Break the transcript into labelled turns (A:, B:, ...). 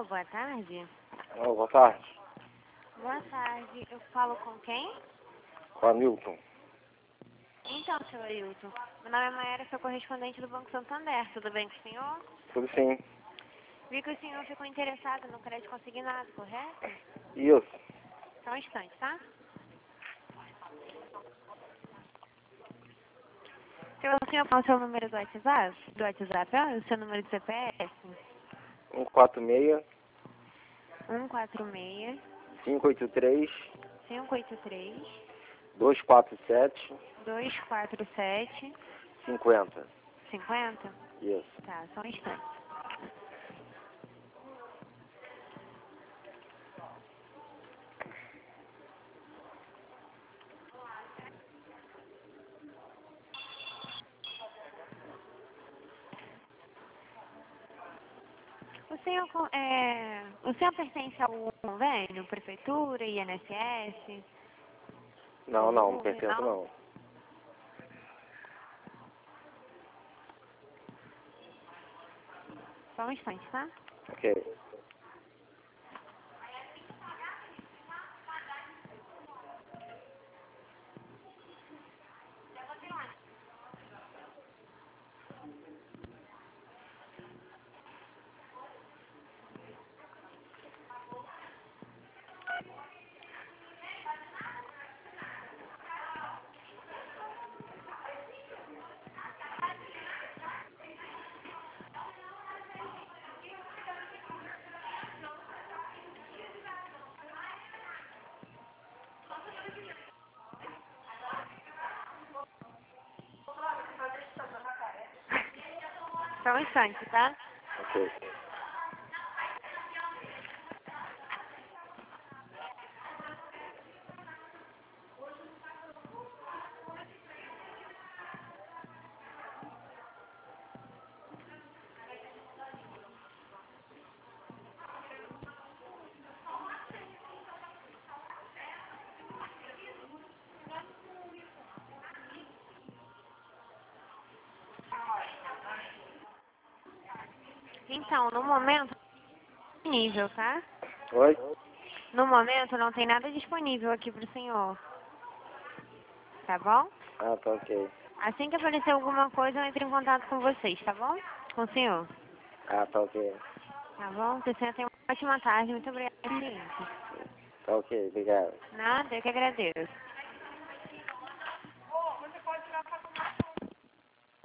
A: Alô, boa tarde.
B: Alô, boa tarde.
A: Boa tarde. Eu falo com quem?
B: Com a Milton.
A: Então, seu Ailton. Meu nome é Maera, sou correspondente do Banco Santander. Tudo bem com o senhor?
B: Tudo sim.
A: Vi que o senhor ficou interessado no crédito consignado, correto?
B: Isso.
A: Só um instante, tá? O senhor fala o seu número do WhatsApp? O seu número de CPF?
B: 146
A: 146
B: 583
A: 583
B: 247
A: 247
B: 50.
A: 50?
B: Isso.
A: Tá, só um instante. O senhor pertence ao convênio, prefeitura, INSS?
B: Não pertence não.
A: Só um instante, tá?
B: Ok.
A: Só um instante, tá?
B: Ok.
A: Então, no momento, disponível, tá?
B: Oi?
A: No momento, não tem nada disponível aqui pro senhor. Tá bom?
B: Ah, tá ok.
A: Assim que aparecer alguma coisa, eu entro em contato com vocês, tá bom? Com o senhor.
B: Ah, tá ok.
A: Tá bom? Que o senhor tenha uma ótima tarde. Muito obrigada, gente.
B: Tá ok, obrigado.
A: Nada, eu que agradeço.